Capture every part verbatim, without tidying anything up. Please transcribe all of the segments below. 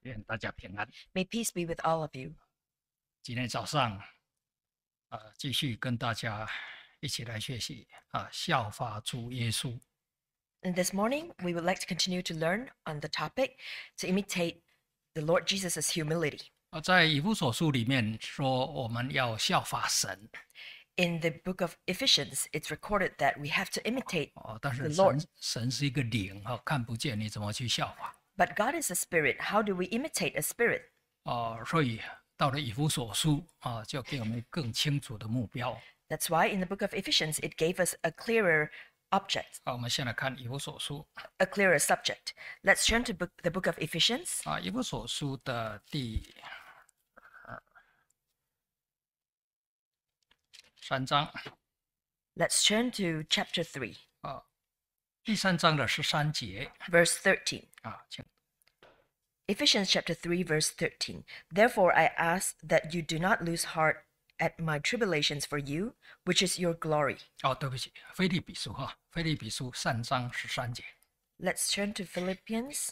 愿大家平安。 May peace be with all of you. 今天早上，呃，继续跟大家一起来学习啊，效法主耶稣。 And this morning, we would like to continue to learn on the topic to imitate the Lord Jesus' humility. 啊，在以弗所书里面说，我们要效法神。 In the book of Ephesians, it's recorded that we have to imitate 哦，但 the 是 Lord. 神神是一个灵哈，看不见，你怎么去效法？ But God is a spirit. How do we imitate a spirit? 哦，所以到了以弗所书啊，就给我们更清楚的目标。 That's why in the book of Ephesians, it gave us a clearer object, 好，我们先来看以弗所书 a clearer subject. Let's turn to book, the book of Ephesians, 啊，以弗所书的第三章 let's turn to chapter three, 啊，第三章的十三节 verse thirteen. 啊，请 Ephesians chapter three, verse thirteen. Therefore I ask that you do not lose heart at my tribulations for you, which is your glory. 哦，对不起，腓立比书哈，腓立比书三章十三节。 Let's turn to Philippians.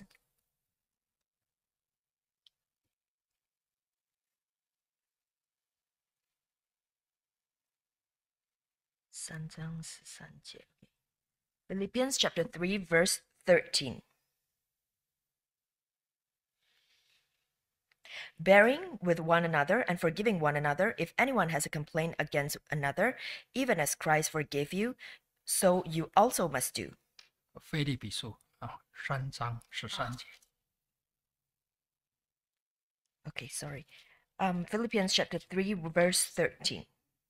三章十三节. Philippians chapter three, verse thirteen. Bearing with one another and forgiving one another, if anyone has a complaint against another, even as Christ forgave you, so you also must do. 腓立比书啊，三章十三节。 Okay, sorry. Um, Philippians chapter three, verse thirteen.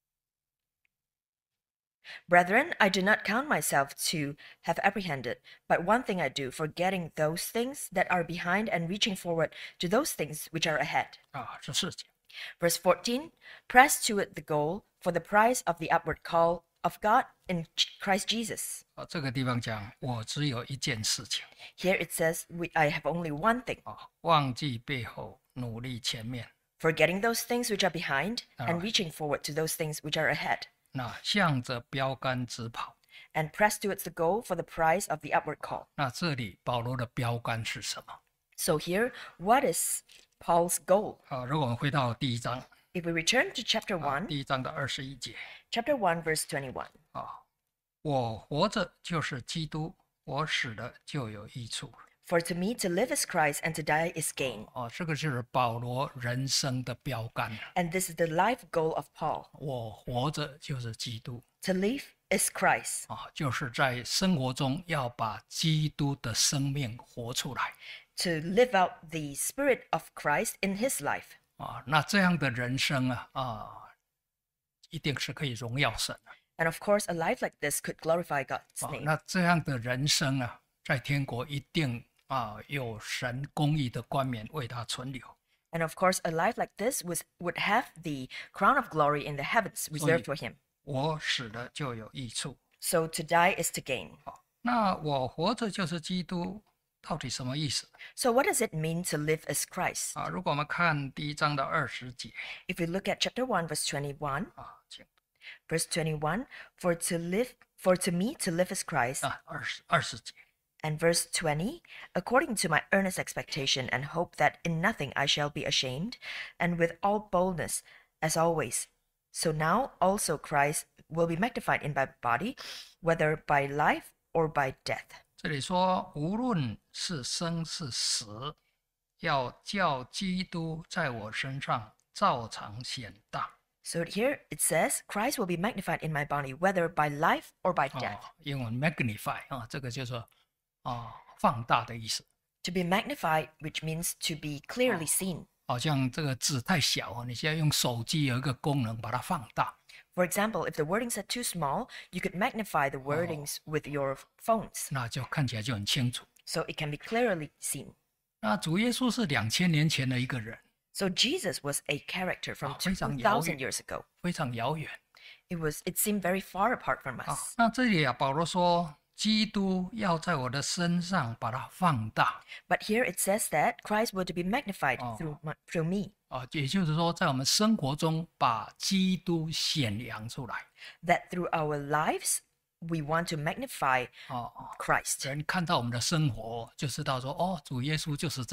Brethren, I do not count myself to have apprehended, but one thing I do, forgetting those things that are behind and reaching forward to those things which are ahead. 啊，十四节。 Verse fourteen. Press toward the goal for the prize of the upward call of God in Christ Jesus. 啊，这个地方讲，我只有一件事情 Here it says, we, I have only one thing, 啊，忘记背后，努力前面。 forgetting those things which are behind and Alright. reaching forward to those things which are ahead. 那向着标杆直跑。 And press towards the goal for the prize of the upward call. 那这里保罗的标杆是什么？ So here, what is Paul's goal? 啊，如果我们回到第一章， If we return to chapter 啊， one, 第一章的二十一节 chapter one, verse twenty-one. 啊，我活着就是基督，我死了就有益处。 For to me to live is Christ and to die is gain. 哦，这个就是保罗人生的标杆。 And this is the life goal of Paul. 我活着就是基督 To live is Christ. 啊，就是在生活中要把基督的生命活出来 To live out the spirit of Christ in his life. 啊。那这样的人生啊啊，一定是可以荣耀神的 And of course, a life like this could glorify God's 啊。 name. 那这样的人生啊，在天国一定啊有神公义的冠冕为他存留。 And of course, a life like this was, would have the crown of glory in the heavens reserved for him. 我死了就有益处。 So to die is to gain. 那我活着就是基督，到底什么意思 So what does it mean to live as Christ? 啊？如果我们看第一章的二十节 If we look at chapter one, verse twenty-one, 啊，请 verse twenty-one, for to live, for to me to live is Christ, 啊二十二十节 and verse twenty, according to my earnest expectation and hope that in nothing I shall be ashamed, and with all boldness, as always. So now also Christ will be magnified in my body, whether by life or by death. 这里说，无论是生是死，要叫基督在我身上照常显大。 So here it says, Christ will be magnified in my body, whether by life or by death. 啊，英文 magnify 啊，这个就是啊放大的意思。 To be magnified, which means to be clearly seen. 好像这个字太小啊，你现在用手机有一个功能把它放大。 For example, if the wordings are too small, you could magnify the wordings with your phones, 那就看起来就很清楚。 so it can be clearly seen. 那主耶稣是两千年前的一个人， So Jesus was a character from Ah, two 非常遥远。 thousand years ago. 非常遥远 It was, it seemed very far apart from 啊 us. 那这里啊，保罗说，基督要在我的身上把它放大 But here it says that Christ will to be magnified Oh. through my, through me. 啊，也就是说，在我们生活中把基督显扬出来 That through our lives we want to magnify 啊。 Christ. 人看到我们的生活，就知道说，哦，主耶稣就是这样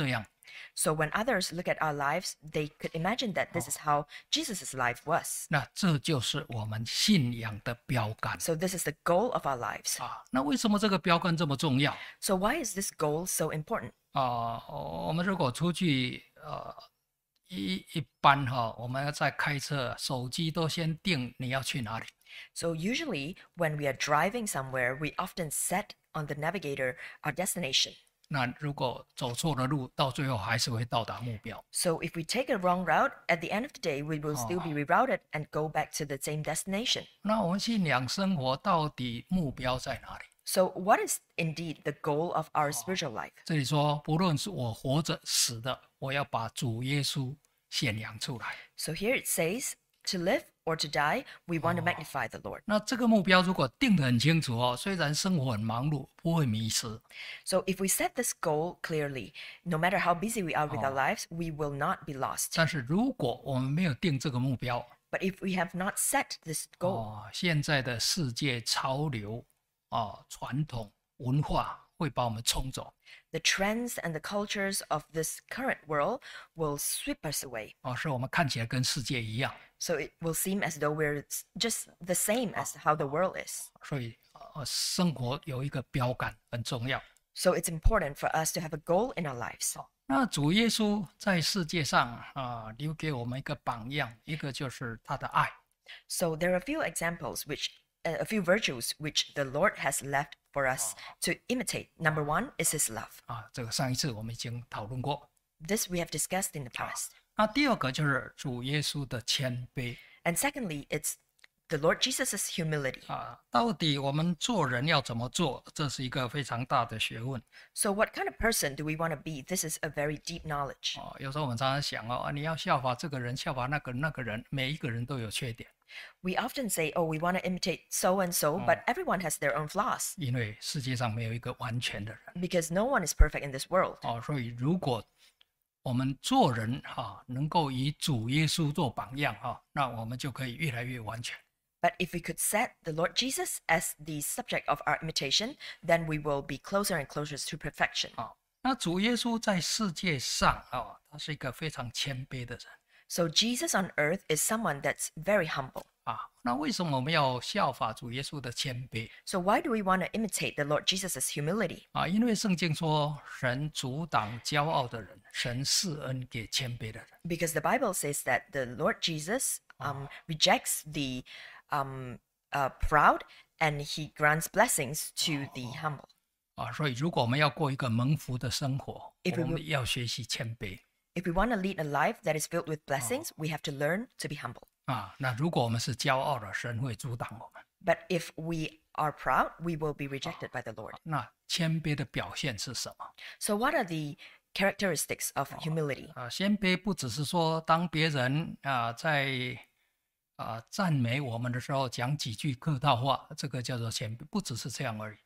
So when others look at our lives, they could imagine that this is how Jesus' life was. 那这就是我们信仰的标杆 So this is the goal of our lives. 啊。那为什么这个标杆这么重要 So why is this goal so important? 啊？我们如果出去呃一一般哈，我们要在开车，手机都先定你要去哪里。 So usually when we are driving somewhere, we often set on the navigator our destination. 那如果走错了路，到最后还是会到达目标。 So if we take a wrong route, at the end of the day, we will still be rerouted and go back to the same destination. 那我们信仰生活到底目标在哪里？ So what is indeed the goal of our spiritual life? 这里说，不论是我活着死的，我要把主耶稣显扬出来。 So here it says, to live or to die, we want to magnify the Lord. 那这个目标如果定得很清楚哦，虽然生活很忙碌，不会迷失。 So if we set this goal clearly, no matter how busy we are with our lives, we will not be lost. 但是如果我们没有定这个目标， But if we have not set this goal, 哦，现在的世界潮流哦，传统文化会把我们冲走 the trends and the cultures of this current world will sweep us away. 哦，使我们看起来跟世界一样。 So it will seem as though we're s- just the same as how the world is. 所以呃，生活有一个标杆很重要。 So it's important for us to have a goal in our lives. 那主耶稣在世界上啊、留给我们一个榜样，一个就是他的爱 So there are a few examples which uh, a few virtues which the Lord has left for us to imitate. Number one is his love. 啊，这个上一次我们已经讨论过。 This we have discussed in the past. 那第二个就是主耶稣的谦卑 And secondly, it's the Lord Jesus' humility. 啊，到底我们做人要怎么做，这是一个非常大的学问 So what kind of person do we want to be? This is a very deep knowledge. 哦。有时候我们常常想哦，啊你要效法这个人，效法那个那个人，每一个人都有缺点， We often say, oh, we want to imitate so and so, but everyone has their own flaws 因为世界上没有一个完全的人 because no one is perfect in this world. 哦。所以如果我们做人哈、能够以主耶稣做榜样哈、那我们就可以越来越完全。 But if we could set the Lord Jesus as the subject of our imitation, then we will be closer and closer to perfection. 啊，那主耶稣在世界上啊，他是一个非常谦卑的人 So Jesus on earth is someone that's very humble. 啊。那为什么我们要效法主耶稣的谦卑 So why do we want to imitate the Lord Jesus' humility? 啊？因为圣经说，神阻挡骄傲的人，神施恩给谦卑的人 Because the Bible says that the Lord Jesus um, rejects the um, uh, proud and he grants blessings to the humble. 啊。所以，如果我们要过一个蒙福的生活， If we 我们要学习谦卑 If we want to lead a life that is filled with blessings, we have to learn to be humble. 啊。那如果我们是骄傲的，神会阻挡我们。 But if we are proud, we will be rejected by the Lord. 那谦卑的表现是什么 So what are the characteristics of humility? 啊？谦卑不只是说，当别人啊在啊赞美我们的时候讲几句客套话，这个叫做谦卑，不只是这样而已。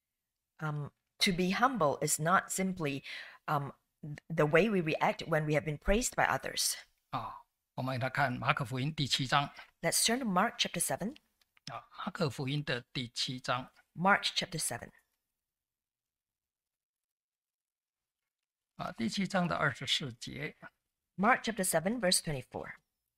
Um, to be humble is not simply um, th- the way we react when we have been praised by others. 啊，我们来看马可福音第七章 Let's turn to Mark chapter seven. 啊，马可福音的第七章 Mark chapter seven. 啊，第七章的二十四节 Mark chapter seven, verse twenty-four.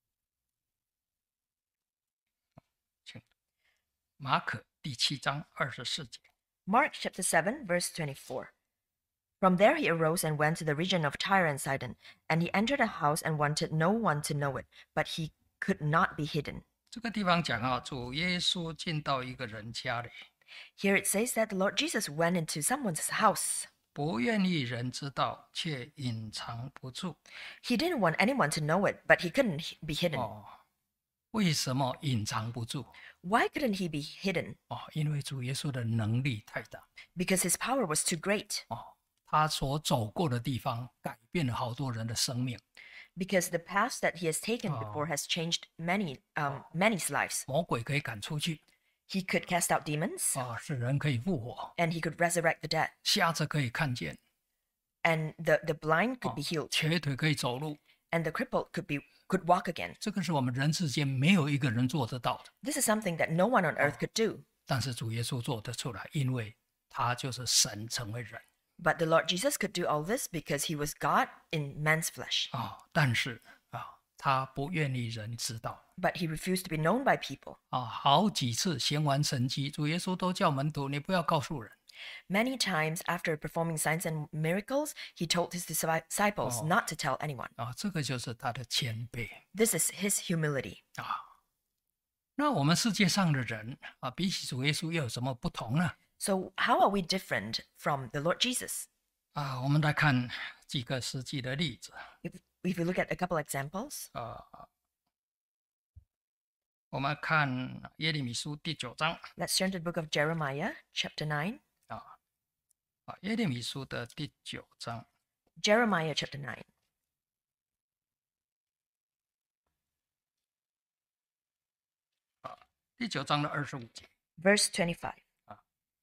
马可第七章二十四节 Mark chapter seven, verse twenty-four. From there he arose and went to the region of Tyre and Sidon, and he entered a house and wanted no one to know it, but he could not be hidden. 这个地方讲啊，主耶稣进到一个人家里， Here it says that the Lord Jesus went into someone's house. 不愿意人知道，却隐藏不住。 He didn't want anyone to know it, but he couldn't h- be hidden. 哦，为什么隐藏不住？ Why couldn't he be hidden? 哦，因为主耶稣的能力太大。 Because his power was too great. 哦，他所走过的地方改变了好多人的生命。 Because the path that he has taken Oh. before has changed many, um, many's lives. 魔鬼可以赶出去 He could cast out demons, 啊，使人可以复活， and he could resurrect the dead, 瞎子可以看见， and the, the blind could be healed, 瘸腿可以走路。 and the crippled could be could walk again. 这个是我们人世间没有一个人做得到的， This is something that no one on earth could do. 但是主耶稣做得出来，因为他就是神成为人。 But the Lord Jesus could do all this because he was God in man's flesh. 啊，但是啊，他不愿意人知道 But he refused to be known by people. 啊。好几次行完神迹，主耶稣都叫门徒你不要告诉人 Many times after performing signs and miracles, he told his disci- disciples Oh. not to tell anyone. 啊，这个就是他的谦卑 This is his humility. 啊。那我们世界上的人啊，比起主耶稣又有什么不同呢？ So how are we different from the Lord Jesus? 啊，我们来看几个实际的例子 If, if you look at a couple examples, 啊。我们看耶利米书第九章 let's turn to the book of Jeremiah, chapter nine. 啊啊，耶利米书的第九章 Jeremiah, chapter nine. 第九章的二十五节 Verse twenty-five. Ah.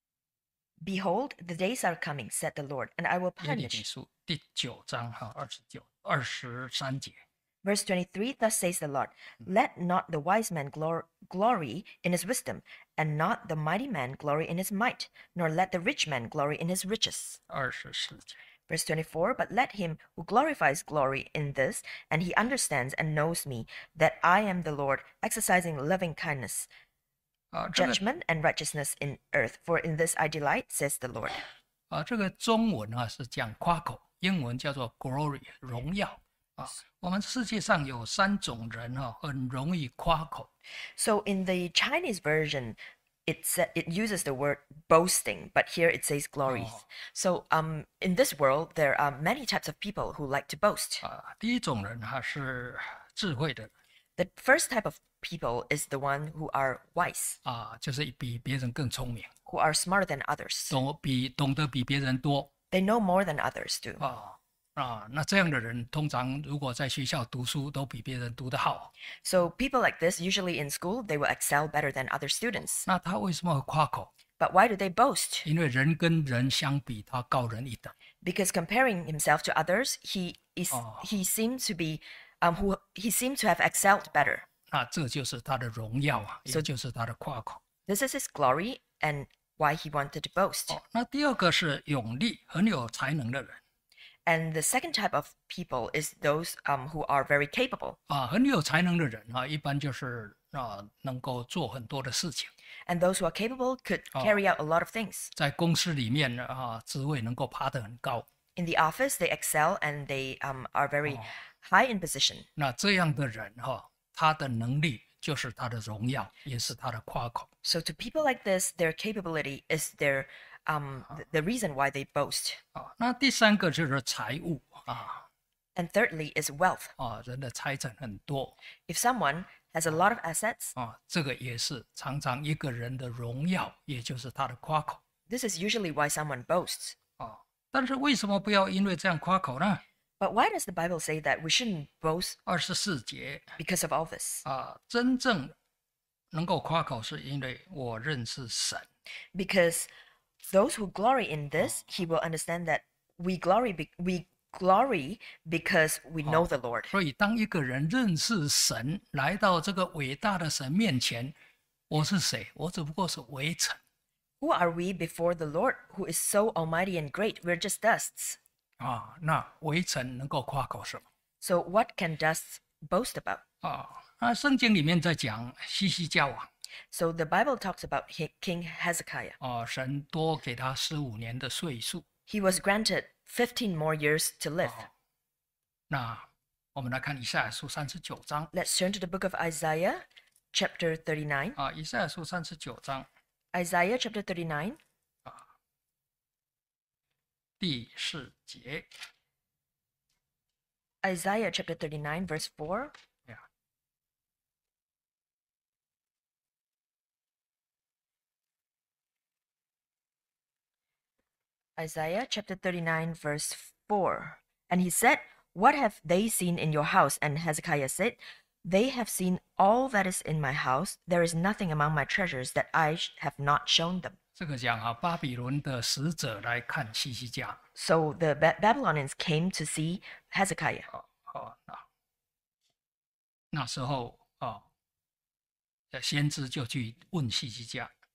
Behold, the days are coming, said the Lord, and I will 耶利米 punish. 书第九章哈二十九二十三节 Verse twenty-three, thus says the Lord, let not the wise man glor- glory in his wisdom, and not the mighty man glory in his might, nor let the rich man glory in his riches. 二十四节 Verse twenty-four, but let him who glorifies glory in this, and he understands and knows me, that I am the Lord, exercising loving kindness, 啊，这个 judgment, and righteousness in earth. For in this I delight, says the Lord. 啊，这个中文啊是讲夸口，英文叫做 glory 荣耀啊。我们世界上有三种人哈、啊，很容易夸口 So in the Chinese version, it sa- it uses the word boasting, but here it says glories. Oh. So um, in this world, there are many types of people who like to boast. 啊。第一种人哈、是智慧的 The first type of people is the one who are wise, 啊，就是比别人更聪明， who are smarter than others. 懂比懂得比别人多 They know more than others do. 啊啊。那这样的人通常如果在学校读书都比别人读得好， So people like this, usually in school, they will excel better than other students. 那他为什么会夸口？ But why do they boast? 因为人跟人相比，他高人一等 Because comparing himself to others, he is Oh. he seems to be um who he seems to have excelled better. 那这就是他的荣耀啊，也 So- 就是他的夸口。 This is his glory and why he wanted to boast. 哦，那第二个是勇力，很有才能的人 And the second type of people is those um who are very capable. 啊，很有才能的人啊，一般就是啊能够做很多的事情， And those who are capable could Oh. carry out a lot of things. 在公司里面啊，职位能够爬得很高。 In the office, they excel and they um are very Oh. high in position. 那这样的人哈、他的能力就是他的荣耀，也是他的夸口。 So to people like this, their capability is their um th- the reason why they boast. 啊，那第三个就是财物啊 And thirdly is wealth. 啊，人的财产很多 If someone has a lot of assets, 啊，这个也是常常一个人的荣耀，也就是他的夸口 this is usually why someone boasts. 啊。但是为什么不要因为这样夸口呢？ But why does the Bible say that we shouldn't boast 二十四节 because of all this? 啊，真正能够夸口，是因为我认识神 Because those who glory in this, he will understand that we glory be- we glory because we know the Lord. 所以，当一个人认识神，来到这个伟大的神面前，我是谁？我只不过是微尘 Who are we before the Lord who is so almighty and great? We're just dusts. 啊。那微尘能够夸口什么 So what can dusts boast about? 啊？那圣经里面在讲西西家王 So the Bible talks about He- King Hezekiah. 啊，神多给他十五年的岁数 He was granted fifteen more years to live. 啊。那我们来看以赛亚书三十九章 Let's turn to the book of Isaiah, chapter thirty-nine. 啊，以赛亚书三十九章 Isaiah chapter thirty-nine, 第四节 Isaiah chapter thirty-nine, verse four. Yeah. Isaiah chapter thirty-nine, verse four. And he said, what have they seen in your house? And Hezekiah said, they have seen all that is in my house. There is nothing among my treasures that I sh- have not shown them. 这个讲啊，巴比伦的使者来看西西家 So the ba- Babylonians came to see Hezekiah. 啊啊那那时候啊，呃先知就去问西西家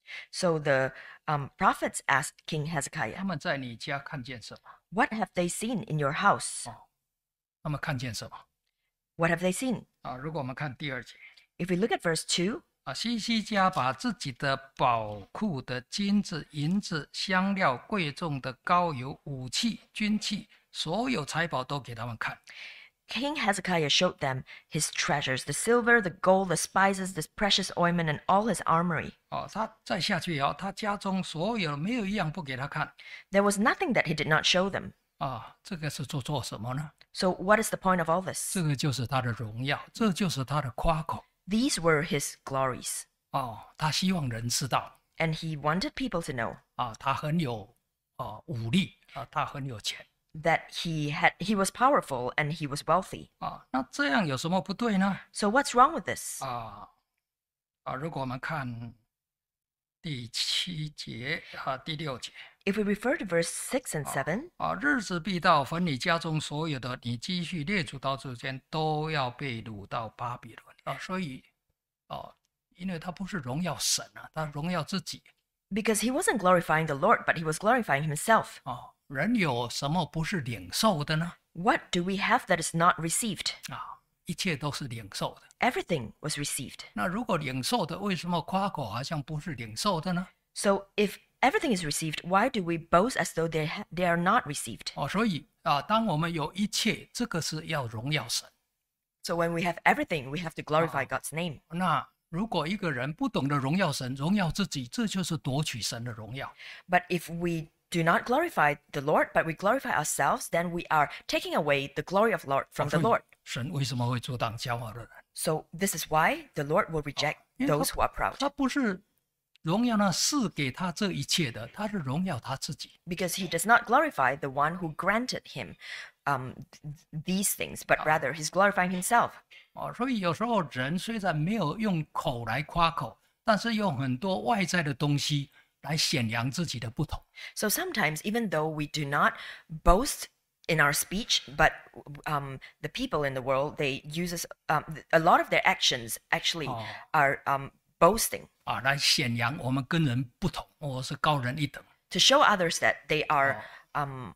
So the um, prophets asked King 他 Hezekiah, 们在你家看见什么？ What have they seen in your house? 哦，他们看见什么？ What have they seen? 啊，如果我们看第二节， If we look at verse two, 啊，西西家把自己的宝库的金子、银子、香料、贵重的膏油、武器、军器，所有财宝都给他们看。 King Hezekiah showed them his treasures, the silver, the gold, the spices, the precious ointment, and all his armory. 哦，他再下去哦，他家中所有没有一样不给他看。 There was nothing that he did not show them. 啊，这个是做做什么呢？ So what is the point of all this? 这个就是他的荣耀，这就是他的夸口。 These were his glories. 哦，他希望人知道 And he wanted people to know 啊，他很有啊武力啊，他很有钱 that he had he was powerful and he was wealthy. 啊。那这样有什么不对呢？ So what's wrong with this? 啊啊，如果我们看第七节啊第六节 If we refer to verse six and seven, 啊，日子必到，凡你家中所有的，你积蓄列祖到之间，都要被掳到巴比伦啊。所以哦，因为他不是荣耀神啊，他荣耀自己 because he wasn't glorifying the Lord, but he was glorifying himself. 啊。人有什么不是领受的呢？ What do we have that is not received? 啊，一切都是领受的。 Everything was received. 那如果领受的，为什么夸口好像不是领受的呢？ So if everything is received, why do we boast as though they, ha- they are not received? 哦，所以啊，当我们有一切，这个是要荣耀神。 So when we have everything, we have to glorify God's name. 那如果一个人不懂得荣耀神、荣耀自己，这就是夺取神的荣耀。 But if we do not glorify the Lord, but we glorify ourselves, then we are taking away the glory of Lord from the 所以 Lord. 神为什么会阻挡骄傲的人？ So this is why the Lord will reject 因为 those who are 他 proud, 他不是荣耀那赐给他这一切的，他是荣耀他自己。 because he does not glorify the one who granted him um, th- these things, but rather he's glorifying himself. 哦，所以有时候人虽然没有用口来夸口，但是用很多外在的东西来显扬自己的不同。 So sometimes, even though we do not boast in our speech, but um, the people in the world, they use us, um, a lot of their actions actually Oh. are um, boasting 啊，来显扬我们跟人不同，我是高人一等。 to show others that they are um,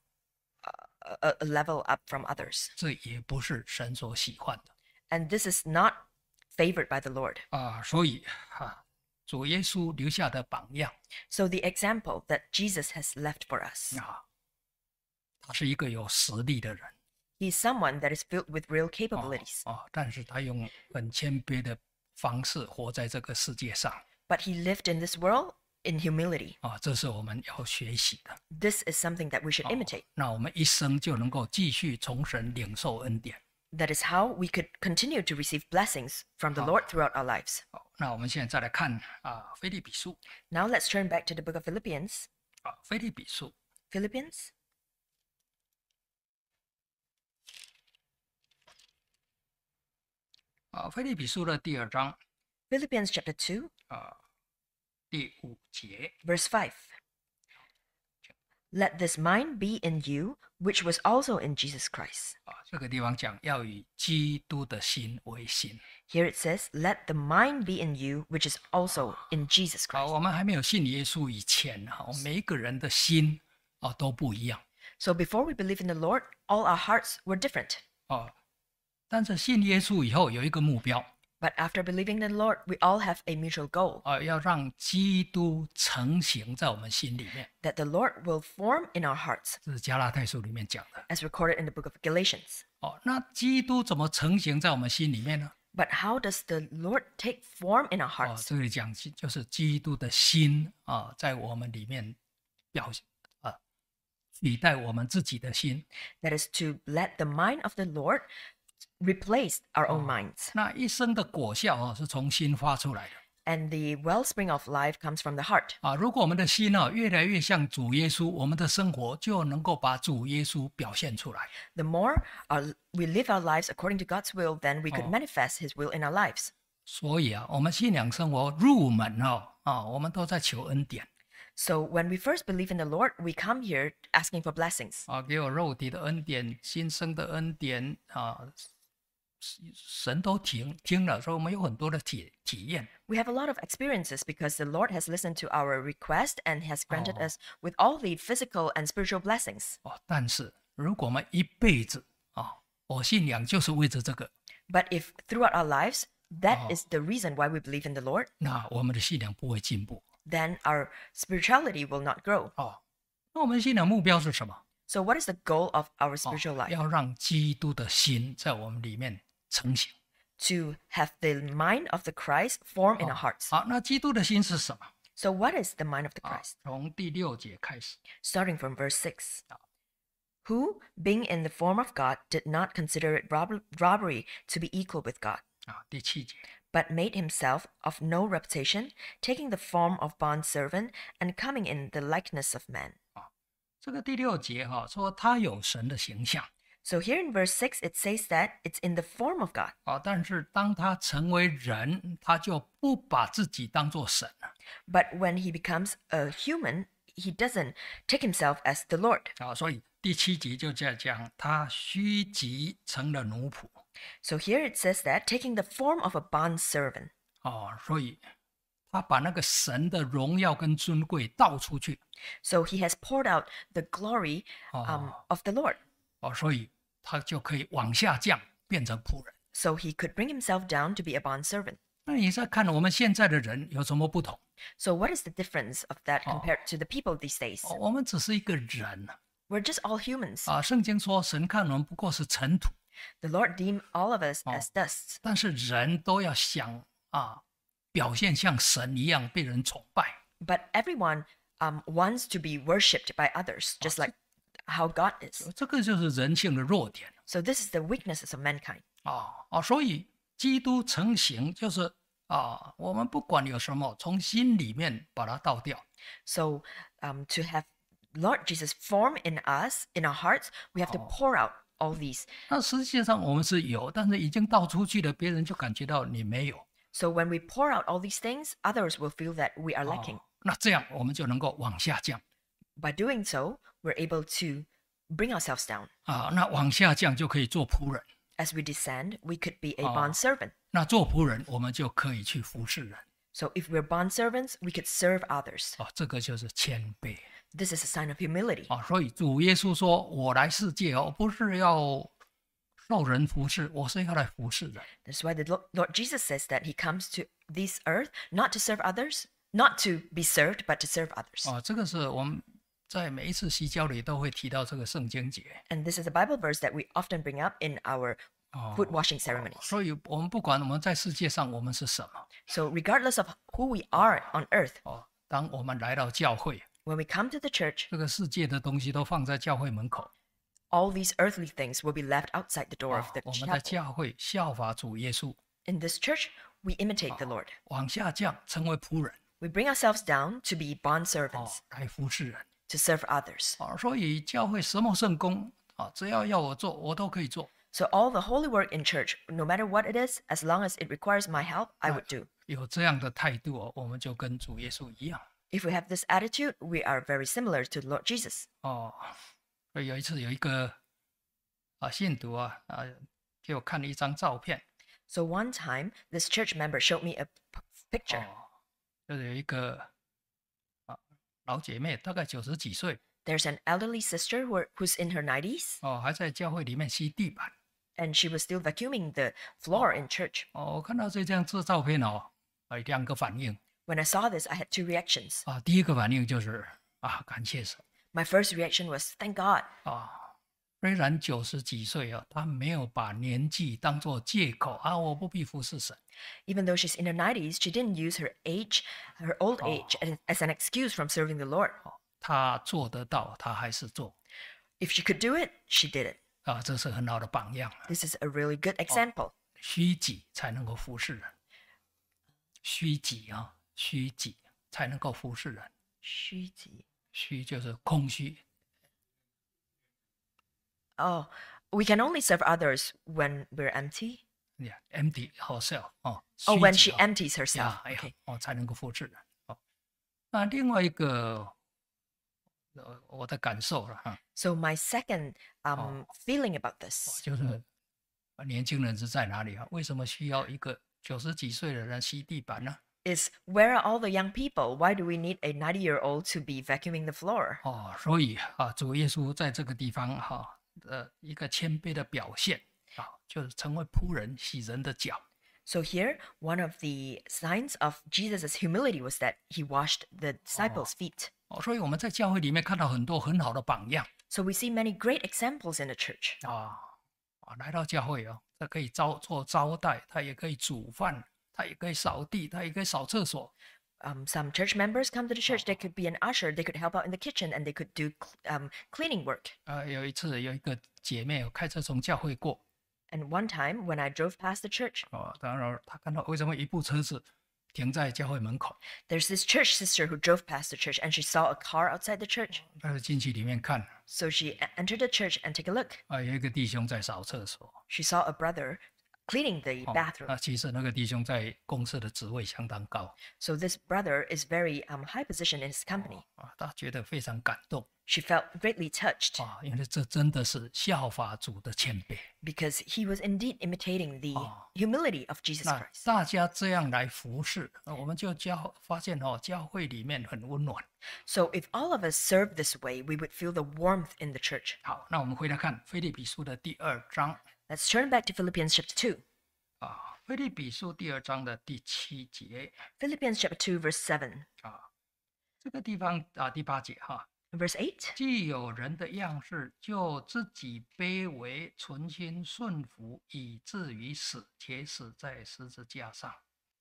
a, a- a level up from others. 这也不是神所喜欢的 And this is not favored by the Lord. 啊。所以啊，主耶稣留下的榜样 So the example that Jesus has left for us, 啊，他是一个有实力的人 he's someone that is filled with real 啊 capabilities, 啊，但是他用很谦卑的方式活在这个世界上 but he lived in this world in humility. 啊，这是我们要学习的。 This is something that we should imitate. 那我们一生就能够继续从神领受恩典。 That is how we could continue to receive blessings from the Lord throughout our lives. 好，那我们现在再来看啊，腓立比书 Now let's turn back to the book of Philippians. 啊，腓立比书 Philippians, 啊，腓立比书的第二章 Philippians chapter two, 啊，第五节 verse five. Let this mind be in you, which was also in Jesus Christ. 啊，这个地方讲要以基督的心为心。 Here it says, Let the mind be in you, which is also in Jesus 啊， Christ. 我们还没有信耶稣以前哈，每一个人的心啊都不一样 So before we believe in the Lord, all our hearts were different. 啊，但是信耶稣以后有一个目标 But after believing in the Lord, we all have a mutual goal 啊，要让基督成型在我们心里面。 that the Lord will form in our hearts, 这是加拉太书里面讲的 as recorded in the book of Galatians. 哦。那基督怎么成型在我们心里面呢？ But how does the Lord take form in our 哦， hearts? 这里讲就是基督的心啊，在我们里面表现啊，取代我们自己的心。 That is to let the mind of the Lord replace our own minds. 那一生的果效啊，是从心发出来的 And the wellspring of life comes from the heart. 啊。如果我们的心啊越来越像主耶稣，我们的生活就能够把主耶稣表现出来。 The more our, we live our lives according to God's will, then we could Oh. manifest His will in our lives. 所以啊，我们信仰生活入门哦啊，我们都在求恩典 So when we first believe in the Lord, we come here asking for blessings. 啊，给我肉体的恩典、今生的恩典啊， 神都听听了，所以我们有很多的体体验。 We have a lot of experiences because the Lord has listened to our request and has granted Oh. us with all the physical and spiritual blessings. 哦，但是如果我们一辈子啊，我信仰就是为着这个， But if throughout our lives that Oh. is the reason why we believe in the Lord, 那我们的信仰不会进步。 then our spirituality will not grow. 哦，那我们信仰目标是什么？ So what is the goal of our 哦 spiritual life? 要让基督的心在我们里面成型。 To have the mind of the Christ form in 哦 our hearts. 好，那基督的心是什么？ So what is the mind of the 啊 Christ? 从第六节开始， Starting from verse six. Who, being in the form of God, did not consider it rob- robbery to be equal with God, 啊，第七节， but made himself of no reputation, taking the form of bondservant and coming in the likeness of man. 这个第六节哈、说他有神的形象 So here in verse six, it says that it's in the form of God. 啊，但是当他成为人，他就不把自己当作神了 But when he becomes a human, he doesn't take himself as the Lord. 啊，所以第七节就在讲他虚极成了奴仆 So here it says that taking the form of a bondservant. 哦，所以他把那个神的荣耀跟尊贵倒出去 So he has poured out the glory um, 哦 of the Lord. 哦，所以他就可以往下降，变成仆人。 So he could bring himself down to be a bondservant. 那你再看我们现在的人有什么不同？ So what is the difference of that Oh. compared to the people these days? 哦，我们只是一个人 We're just all humans. 啊。圣经说，神看我们不过是尘土， The Lord deemed all of us Oh. as dust. 但是人都要想啊，表现像神一样被人崇拜。 But everyone um, wants to be worshipped by others, just like how God is. 这个就是人性的弱点 So this is the weaknesses of mankind. 啊啊！所以基督成形就是啊，我们不管有什么，从心里面把它倒掉。 So um, to have Lord Jesus form in us, in our hearts, we have to Oh. pour out all these. 那实际上我们是有，但是已经倒出去了，别人就感觉到你没有。 So when we pour out all these things, others will feel that we are lacking. 哦那这样我们就能够往下降 By doing so, we're able to bring ourselves down. 啊。那往下降就可以做仆人。 As we descend, we could be a Oh. bondservant. 那做仆人，我们就可以去服侍人 So if we're bondservants, we could serve others. 哦，这个就是谦卑 This is a sign of humility. 啊。所以主耶稣说：“我来世界哦，不是要受人服侍，我是要来服侍人。 That's why the Lo- Lord Jesus says that he comes to this earth not to serve others, not to be served, but to serve others. 啊，这个是我们在每一次洗教里都会提到这个圣经节 And this is a Bible verse that we often bring up in our 哦。 foot washing ceremonies. 所以我们不管我们在世界上我们是什么 So regardless of who we are on earth, 哦，当我们来到教会， when we come to the church, 这个世界的东西都放在教会门口。 all these earthly things will be left outside the door 哦 of the 我们在 chapel. 教会效法主耶稣， In this church, we imitate the Lord. 往下降成为仆人 We bring ourselves down to be 哦 bondservants, 来服侍人 to serve others. 啊。所以教会什么圣工啊，只要要我做，我都可以做。 So all the holy work in church, no matter what it is, as long as it requires my help, I would do. 有这样的态度哦，我们就跟主耶稣一样 If we have this attitude, we are very similar to Lord Jesus. 哦。所以有一次有一个啊信徒啊啊给我看了一张照片 So one time, this church member showed me a p- picture. 哦，就是有一个啊老姐妹，大概九十几岁 There's an elderly sister who are, who's in her nineties, 哦，还在教会里面吸地板 and she was still vacuuming the floor in church. 哦。我看到这张这照片哦，啊两个反应 When I saw this, I had two reactions. 啊，第一个反应就是啊感谢神 My first reaction was, thank God. 啊。虽然九十几岁啊，他没有把年纪当作借口啊，我不必服侍神 Even though she's in her nineties, she didn't use her age, her old age, as, as an excuse from serving the Lord. 哦，他做得到，他还是做 If she could do it, she did it. 啊，这是很好的榜样啊。 This is a really good example. 虚己才能够服侍人，虚己啊，虚己才能够服侍人。 虚己. 虚就是空虚 Oh, we can only serve others when we're empty. ，yeah, empty herself 哦。 Oh, 虚 when 己 she 哦 empties herself. 呀哎呀 Okay. 哦，才能够服侍人哦。那另外一个，呃，我的感受了哈， So my second um, feeling about this, 就是年轻人是在哪里啊？为什么需要一个九十几岁的人吸地板呢？ Is where are all the young people? Why do we need a ninety-year-old to be vacuuming the floor? 哦，所以啊，主耶稣在这个地方哈的一个谦卑的表现啊，就是成为仆人洗人的脚。 So here, one of the signs of Jesus' humility was that he washed the disciples' feet. 哦，所以我们在教会里面看到很多很好的榜样 So we see many great examples in the church. 啊啊，来到教会哦，他可以招做招待，他也可以煮饭，他也可以扫地，他也可以扫厕所。 Um, some church members come to the church. They could be an usher. They could help out in the kitchen, and they could do cl- um, cleaning work. 呃，有一次有一个姐妹有开车从教会过， And one time, when I drove past the church, 哦，当然她看到为什么一部车子停在教会门口， there's this church sister who drove past the church, and she saw a car outside the church. 她就进去里面看， So she e- entered the church and take a look. 啊，有一个弟兄在扫厕所， She saw a brother cleaning the 哦， bathroom. 那其实那个弟兄在公司的职位相当高， So this brother is very um, high position in his company. 啊，他觉得非常感动， She felt greatly touched 啊，因为这真的是效法主的谦卑。 because he was indeed imitating the Oh. humility of Jesus 那 Christ. 大家这样来服侍，呃我们就教发现哦，教会里面很温暖。 So if all of us served this way, we would feel the warmth in the church. 好，那我们回来看腓立比书的第二章 Let's turn back to Philippians chapter two. 啊，腓立比书第二章的第七节 Philippians chapter two, verse seven. 啊，这个地方啊，第八节哈， Verse eight. 既有人的样式，就自己卑微，存心顺服，以至于死，且死在十字架上。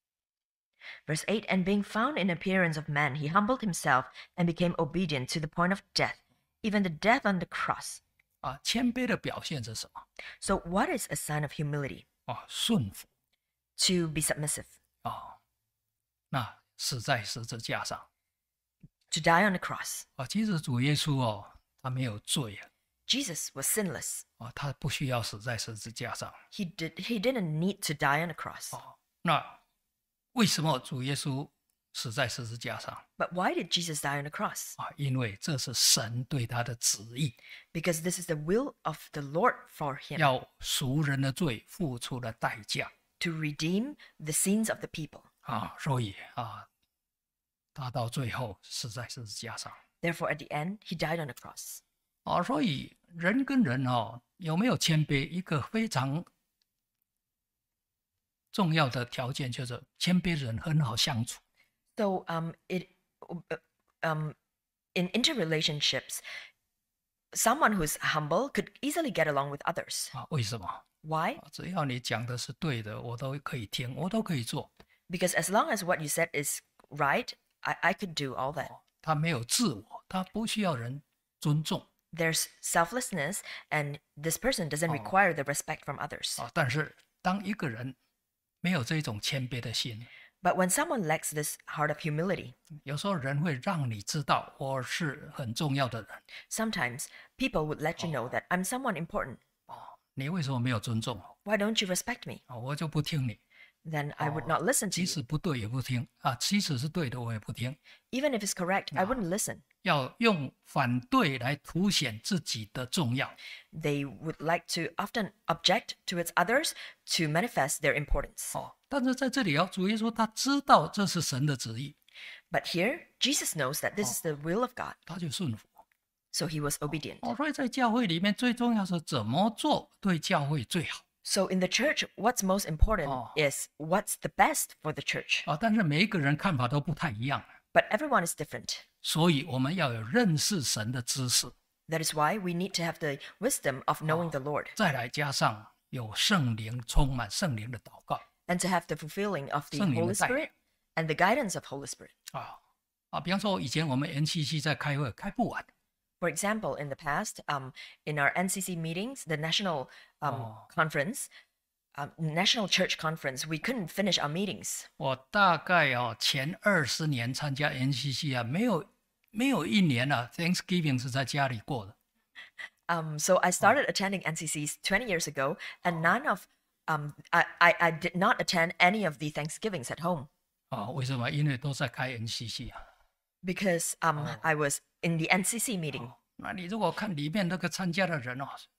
Verse eight. And being found in appearance of man, he humbled himself and became obedient to the point of death, even the death on the cross. 啊，谦卑的表现是什么？ So what is a sign of humility? 啊，顺服 To be submissive, 啊，那死在十字架上 to die on the cross. 啊。其实主耶稣哦，他没有罪啊， Jesus was sinless. 啊，他不需要死在十字架上 He did he didn't need to die on the cross. 哦。那为什么主耶稣死在十字架上 But why did Jesus die on the cross? 啊？因为这是神对他的旨意， Because this is the will of the Lord for him 要赎人的罪付出了代价 to redeem the sins of the people. 啊，所以啊，他到最后死在十字架上 Therefore, at the end, he died on the cross. 啊。所以人跟人哦，有没有谦卑，一个非常重要的条件就是谦卑人很好相处 So, um, it, um, in interrelationships, someone who is humble could easily get along with others. 啊。为什么？ Why? 啊只要你讲的是对的，我都可以听，我都可以做。 Because as long as what you said is right, I, I could do all that. 他没有自我，他不需要人尊重 There's selflessness, and this person doesn't require the respect from others. 啊。但是当一个人没有这种谦卑的心， But when someone lacks this heart of humility, 有时候人会让你知道我是很重要的人 sometimes people would let you know that I'm someone important. 哦，你为什么没有尊重我 Why don't you respect me? 啊？我就不听你， Then I would not listen to 即 you. 使不对也不听啊，即使是对的我也不听， Even if it's correct, I wouldn't listen. 要用反对来凸显自己的重要 They would like to often object towards others to manifest their importance. 哦。但是在这里哦，主耶稣他知道这是神的旨意， But here, Jesus knows that this is the will of God, 他就顺服 so he was obedient. 哦。所以在教会里面最重要是怎么做对教会最好 So in the church, what's most important Oh. is what's the best for the church. 啊。但是每一个人看法都不太一样， But everyone is different. 所以我们要有认识神的知识， That is why we need to have the wisdom of knowing the Lord 再来加上有圣灵充满圣灵的祷告 and to have the fulfilling of the 圣灵的 Holy 带领 Spirit and the guidance of Holy Spirit. 啊啊。比方说以前我们 N C C 在开会开不完 For example, in the past, um, in our N C C meetings, the national um, Oh. conference, um, national church conference, we couldn't finish our meetings. 我大概哦前二十年参加 N C C 啊，没有没有一年啊 Thanksgiving 是在家里过的 Um, so I started attending N C Cs twenty years ago, and none of um, I, I, I did not attend any of the Thanksgivings at home 啊。为什么？因为都在开 N C C 啊。 because um, Oh. I was in the N C C meeting. 那你如果看里面那个参加的人哦，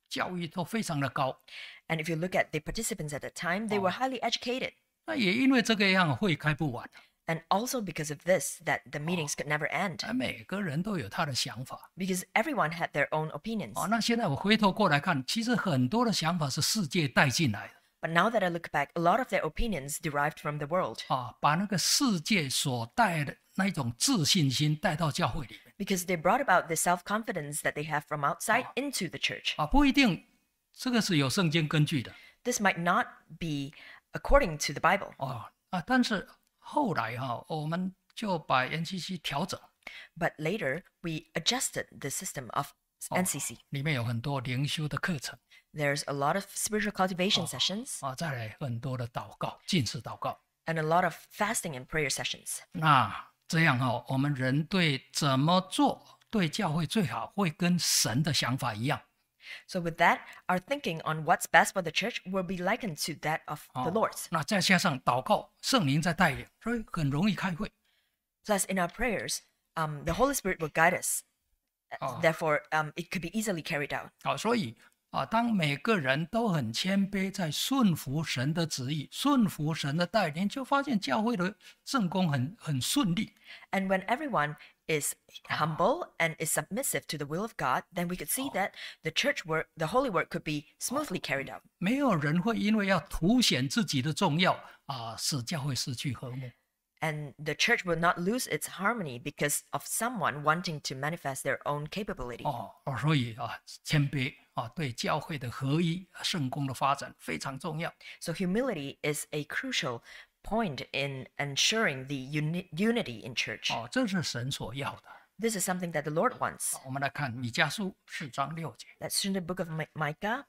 教育都非常的高。 And if you look at the participants at the time, they were highly educated. 那也因为这个样会开不完， And also because of this, that the meetings could never end. 啊每个人都有他的想法。 Because everyone had their own opinions. 哦，那现在我回头过来看，其实很多的想法是世界带进来的。 But now that I look back, a lot of their opinions derived from the world. 啊，把那个世界所带的那一种自信心带到教会里面。 Because they brought about the self-confidence that they have from outside into the church. 啊，不一定这个是有圣经根据的。 This might not be according to the Bible. 哦啊，但是后来哈、我们就把 N C C 调整， But later, we adjusted the system of N C C. 里面有很多灵修的课程 There's a lot of spiritual cultivation sessions 啊，再来很多的祷告、禁食祷告。 and a lot of fasting and prayer sessions. 那这样哈、我们人对怎么做对教会最好，会跟神的想法一样。 So with that, our thinking on what's best for the church will be likened to that of the Lord's. 那再加上祷告，圣灵在带领，所以很容易开会。 Plus, in our prayers, um, the Holy Spirit will guide us. Oh. Therefore, um, it could be easily carried out. 啊，所以啊，当每个人都很谦卑，在顺服神的旨意、顺服神的带领，就发现教会的圣工很很顺利。 And when everyone is humble and is submissive to the will of God, then we could see that the church work, the holy work could be smoothly carried out. 没有人会因为要凸显自己的重要啊，使教会失去和睦。 And the church will not lose its harmony because of someone wanting to manifest their own capability. 哦，所以啊，谦卑啊，对教会的合一、圣工的发展非常重要。 So humility is a crucial point in ensuring the uni- unity in church. 哦，这是神所要的。 This is something that the Lord wants. 我们来看米迦书四章六节。 That's in the book of Mi- Micah,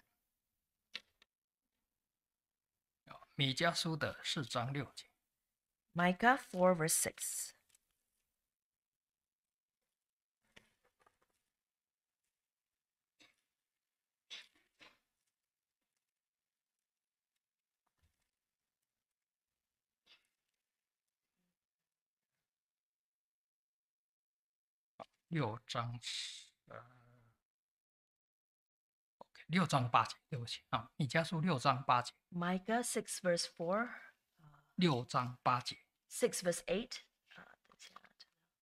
米迦书的四章六节。 Micah four verse six. 六章呃，OK， 六章八节，对不起啊，米迦书六章八节， Micah six verse four, 六章八节。 six verse eight. Uh, that's not-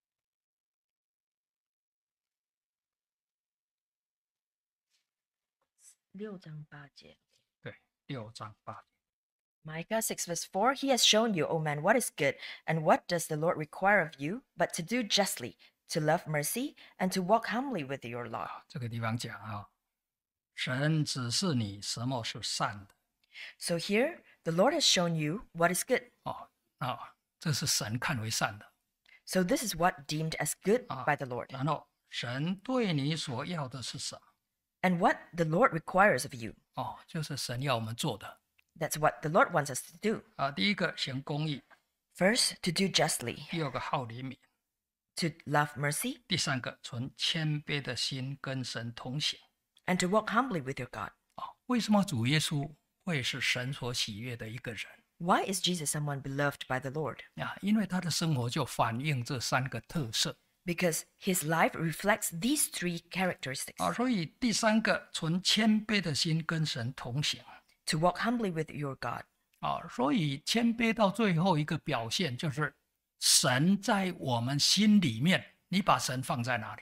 六章八节。 对，六章八节。 Micah six verse four, He has shown you, O man, what is good, and what does the Lord require of you, but to do justly, to love mercy, and to walk humbly with your law. 啊，这个地方讲啊，神指示你什么是善的 So here, the Lord has shown you what is good. 哦，啊，这是神看为善的。 So this is what deemed as good Ah. by the Lord. 然后神对你所要的是什么？ And what the Lord requires of you. 哦，就是神要我们做的 That's what the Lord wants us to do. 啊。第一个行公义， First, to do justly, 第二个好怜悯， to love mercy, 第三个存谦卑的心跟神同行。 and to walk humbly with your God. 啊，为什么主耶稣会是神所喜悦的一个人 Why is Jesus someone beloved by the Lord? 啊？因为他的生活就反映这三个特色 Because his life reflects these three characteristics. 啊。所以第三个存谦卑的心跟神同行 To walk humbly with your God. 啊。所以谦卑到最后一个表现就是神在我们心里面，你把神放在哪里？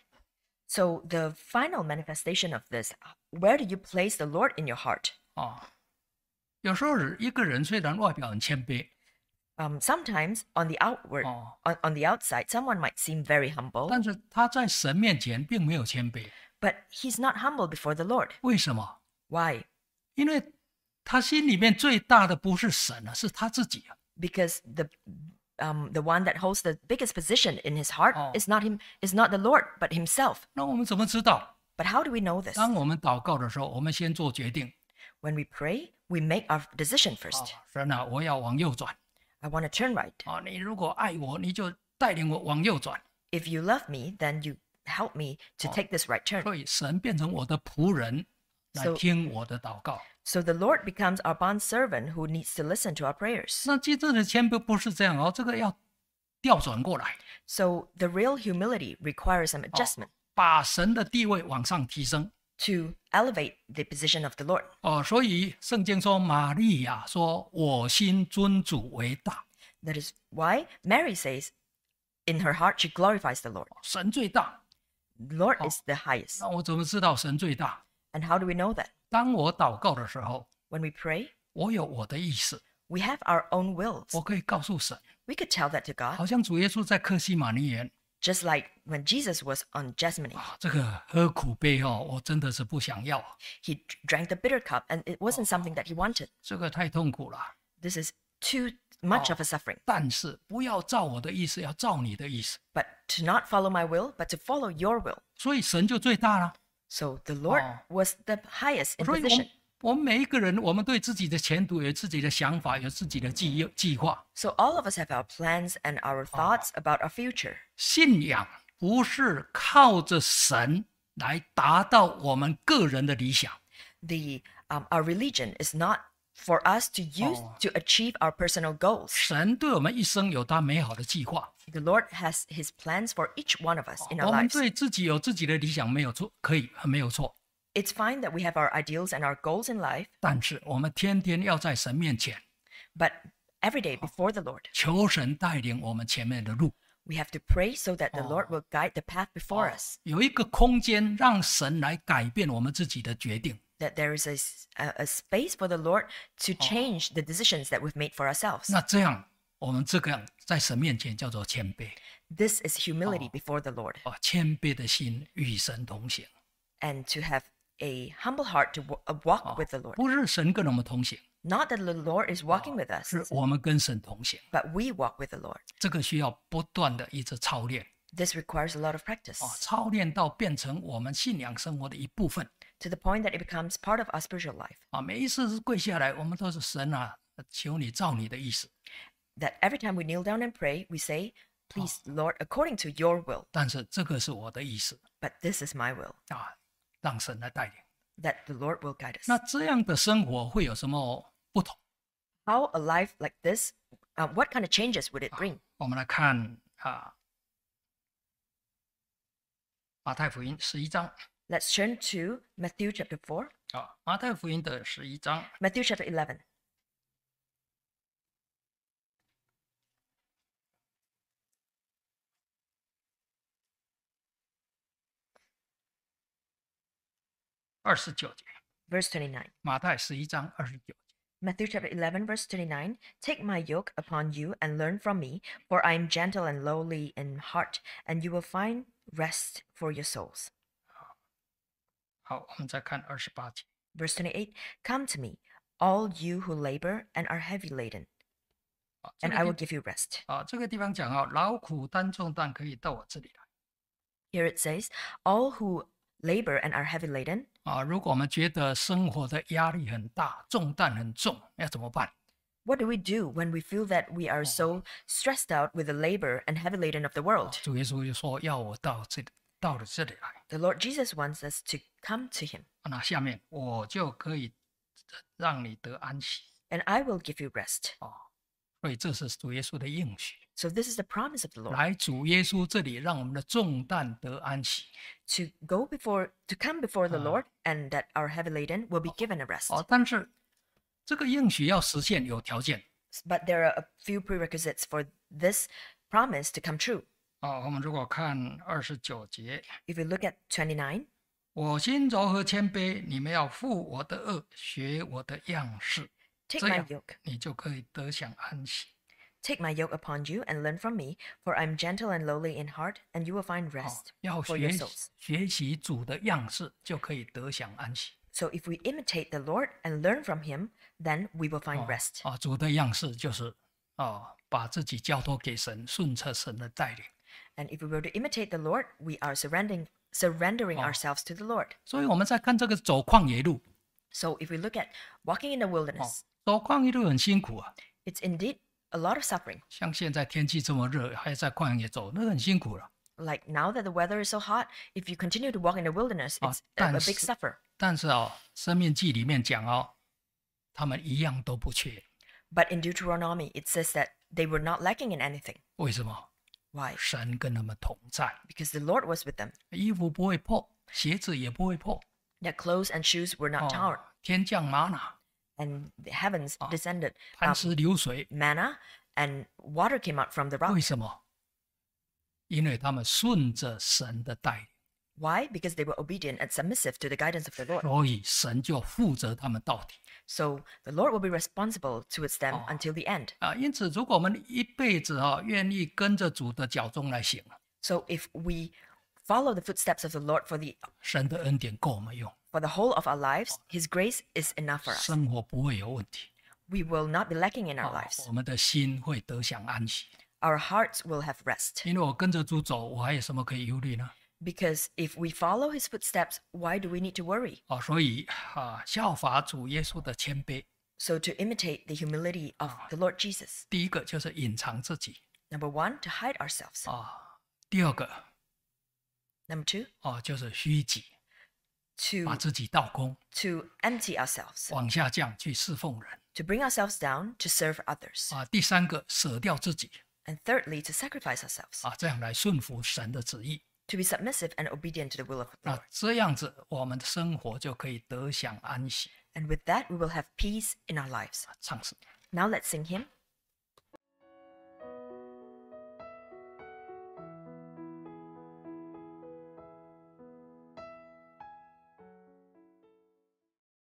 So the final manifestation of this, where do you place the Lord in your heart? 啊，有时候一个人虽然外表很谦卑 Um, sometimes on the outward, 哦， on, on the outside, someone might seem very humble, 但是他在神面前并没有谦卑， but he's not humble before the Lord. 为什么？ Why? 因为他心里面最大的不是神啊，是他自己啊。 Because the um, the one that holds the biggest position in his heart Oh. is not him, is not the Lord, but himself. 那我们怎么知道？ But how do we know this? 当我们祷告的时候，我们先做决定 When we pray, we make our decision 啊 first. 神啊，我要往右转 I want to turn right. 啊！你如果爱我，你就带领我往右转。 If you love me, then you help me to take this right turn. 所以神变成我的仆人，来 So- 听我的祷告。 So the Lord becomes our bond servant who needs to listen to our prayers. 那真正的谦卑不是这样哦，这个要调转过来， So the real humility requires some 哦 adjustment. 把神的地位往上提升。 to elevate the position of the Lord. 哦，所以圣经说玛利亚说：“我心尊主为大。” That is why Mary says, in her heart, she glorifies the Lord. 神最大。 The Lord is the highest. 那我怎么知道神最大？ And how do we know that? 当我祷告的时候， When we pray, 我有我的意思， we have our own wills. 我可以告诉神， We could tell that to God, 好像主耶稣在客西马尼园 just like when Jesus was on Gethsemane. 啊，这个喝苦杯哦，我真的是不想要， He drank the bitter cup, and it wasn't something that he wanted. 这个太痛苦了。 This is too much of a suffering. 但是不要照我的意思，要照你的意思。 But to not follow my will, but to follow your will. 所以神就最大了。 So the Lord Oh. was the highest in 所以我 position. 们我们每一个人，我们对自己的前途有自己的想法，有自己的计计划。 So all of us have our plans and our thoughts about our future. 信仰不是靠着神来达到我们个人的理想， The um, our religion is not for us to use Oh. to achieve our personal goals. 神对我们一生有他美好的计划。 The Lord has His plans for each one of us in our 我们 lives. 对自己有自己的理想没有错，可以没有错。 It's fine that we have our ideals and our goals in life, 但是我们天天要在神面前 but every day before the Lord, 求神带领我们前面的路， we have to pray so that the Lord will guide the path before us. 有一个空间让神来改变我们自己的决定。 That there is a, s- a- a space for the Lord to change the decisions that we've made for ourselves. 那这样，我们这个样在神面前叫做谦卑 This is humility before the Lord, 啊，谦卑的心与神同行， and to have a humble heart to w- uh, walk with the Lord. 不是神跟我们同行， Not that the Lord is walking with us, 是我们跟神同行。 but we walk with the Lord. 这个需要不断的一直操练 This requires a lot of practice 啊，操练到变成我们信仰生活的一部分 to the point that it becomes part of our spiritual life. 啊。每一次是跪下来，我们都是神啊，求你照你的意思。 That every time we kneel down and pray, we say, Please, Lord, according to your will. 但是这个是我的意思 But this is my will, 啊，让神来带领。 that the Lord will guide us. 那这样的生活会有什么不同？ How a life like this, uh, what kind of changes would it bring? 我们来看啊，马太福音十一章 Let's turn to Matthew chapter four, 啊，马太福音的十一章 Matthew chapter eleven. 二十九节， Verse twenty-nine. 马太十一章二十九节。 Matthew chapter eleven, verse twenty-nine. Take my yoke upon you and learn from me, for I am gentle and lowly in heart, and you will find rest for your souls. 好，我们再看二十八节。 Verse twenty-eight. Come to me, all you who labor and are heavy laden, 啊，这 and 个 I will 地 give you rest. 啊，这个地方讲啊，劳苦担重担可以到我这里来 Here it says, all who labor and are heavy laden. 啊。如果我们觉得生活的压力很大，重担很重，要怎么办？ What do we do when we feel that we are so stressed out with the labor and heavy laden of the 啊 world? 主耶稣就说要我到这里，到了这里来。 The Lord Jesus wants us to come to him, 那下面我就可以让你得安息 and I will give you rest. 啊。所以这是主耶稣的应许， So this is the promise of the Lord, 来主耶稣这里，让我们的重担得安息 to go before, to come before the Ah. Lord, and that our heavy laden will be given a rest. 哦。但是这个应许要实现有条件 But there are a few prerequisites for this promise to come true. 哦。我们如果看二十九节， If we look at twenty-nine, 我心柔和谦卑，你们要负我的恶，学我的样式， take 这 my 样 yoke, 你就可以得享安息。 take my yoke upon you and learn from me, for I am gentle and lowly in heart, and you will find 哦 rest， 要 for 学 your 习 souls. 学习主的样式，就可以得享安息。 So if we imitate the Lord and learn from him, then we will find 哦 rest. 啊，主的样式就是哦，把自己交托给神，顺着神的带领。 And if we were to imitate the Lord, we are surrendering surrendering Oh. ourselves to the Lord. 所以我们在看这个走旷野路 So if we look at walking in the 哦 wilderness, 走旷野路很辛苦啊。 it's indeed a lot of suffering. 像现在天气这么热，还在旷野走，那很辛苦了。 Like now that the weather is so hot, if you continue to walk in the wilderness, Oh, it's a, a 但是- big suffer. 但是哦，《生命记》里面讲哦，他们一样都不缺。 But in Deuteronomy, it says that they were not lacking in anything. 为什么？ Why? 神跟他们同在， Because the Lord was with them. 衣服不会破，鞋子也不会破。 Their clothes and shoes were not torn, 哦，天降玛瑙， and the heavens Ah. descended 磐 um, 石流水， manna, and water came out from the 为 rock. 什么？因为他们顺着神的带领， Why? Because they were obedient and submissive to the guidance of the Lord. 所以神就负责他们到底。 So the Lord will be responsible towards them Oh. until the end. 啊，因此，如果我们一辈子哈、愿意跟着主的脚踪来行， So if we follow the footsteps of the Lord for the 神的恩典够我们用， for the whole of our lives, His grace is enough for us. 生活不会有问题。 We will not be lacking in our 啊 lives. 我们的心会得享安息。 Our hearts will have rest. 因为我跟着主走，我还有什么可以忧虑呢？ Because if we follow His footsteps, why do we need to worry? 啊，所以啊，效法主耶稣的谦卑， So to imitate the humility of the Lord Jesus. 第一个就是隐藏自己 Number one, to hide ourselves. 啊，第二个 Number two, 啊就是虚己，把 to 自己倒空， to empty ourselves, 往下降去侍奉人 to bring ourselves down to serve others. 啊。第三个舍掉自己 And thirdly, to sacrifice ourselves, 啊，这样来顺服神的旨意。 to be submissive and obedient to the will of the 那 Lord. 这样子，我们的生活就可以得享安息。 And with that, we will have peace in our lives. 唱诗。 Now let's sing hymn